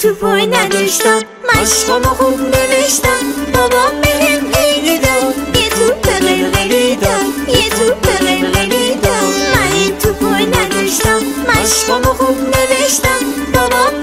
توپ نداشتم، مشقامو خوب نوشتم، بابام بهم خیلی داد یه توپ قلقلی داد، یه توپ قلقلی داد. من این توپو نداشتم، مشقامو خوب نوشتم، بابام